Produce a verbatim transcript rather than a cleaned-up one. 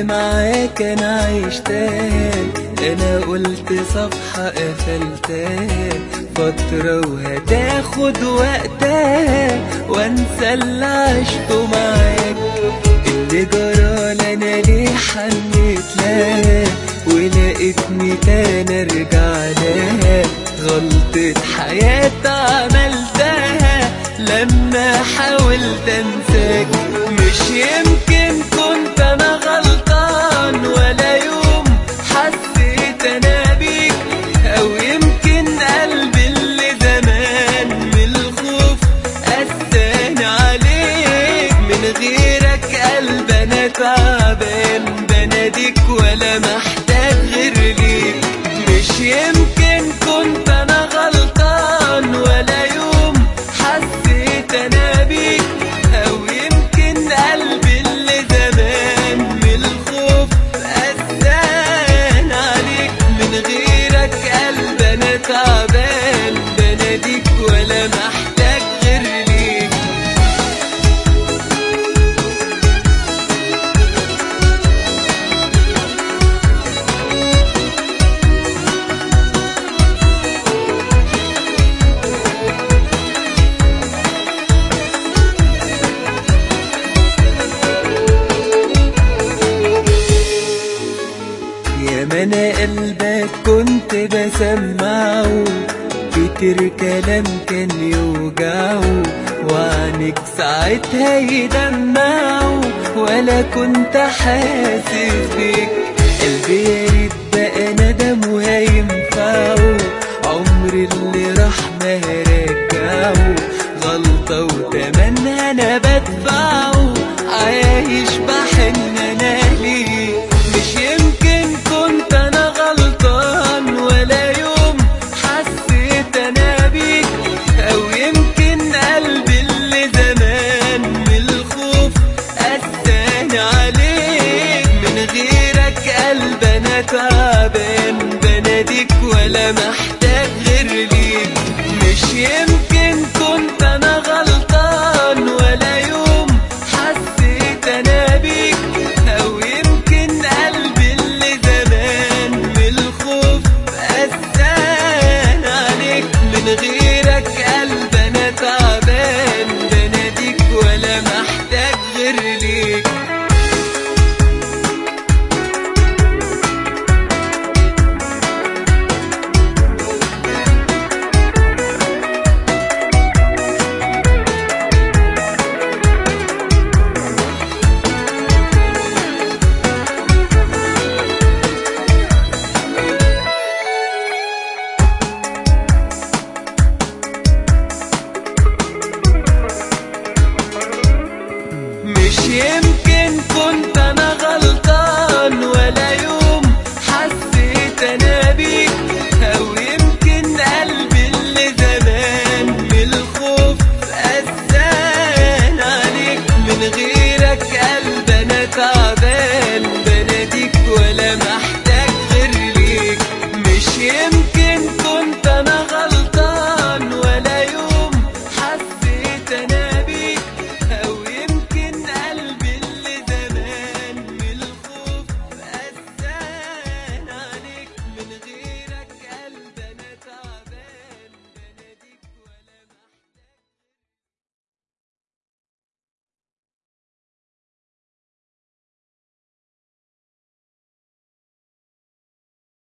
اللي معاك انا عشتها، انا قلت صفحة قفلتها فترة وهتاخد وقتها، وانسى اللي عشته معاك. اللي جرالي انا ليه حنيت لها ولقيتني تاني ارجع لها، غلطة حياتي عملتها لما حاولت انساك. مش يمكن كنت انا غلطان ولا يوم حسيت انا بيك، او يمكن قلبي اللي زمان من الخوف قساني عليك. من غيرك قلب انا تعبان بناديك ولا محتاج غير ليك. مش يمكن كنت انا غلطان ولا يوم حسيت انا بيك، او يمكن قلبي اللي زمان من الخوف قسان عليك. من غيرك قلب انا تعبان بناديك ولا محتاج غير ليك. يا ما انا قلبك كنت بسمعه كتير كلام كان يوجعه، وعنك ساعتها يدمعه ولا كنت حاسس بيك. قلبي ياريت بقى ندم وهينفعه، عمري اللي راح ما هرجعه، غلطة وتمنى انا بدفعه، عايش بحن انا ليه. مش يمكن كنت انا غلطان ولا يوم حسيت انا بيك، او يمكن قلبي اللي زمان من الخوف قساني عليك. من غيرك قلب انا تعبان بناديك ولا محتاج غير ليك. مش يمكن كنت انا غلطان ولا يوم حسيت انا بيك، او يمكن قلبي اللي زمان من الخوف قسان عليك. من غير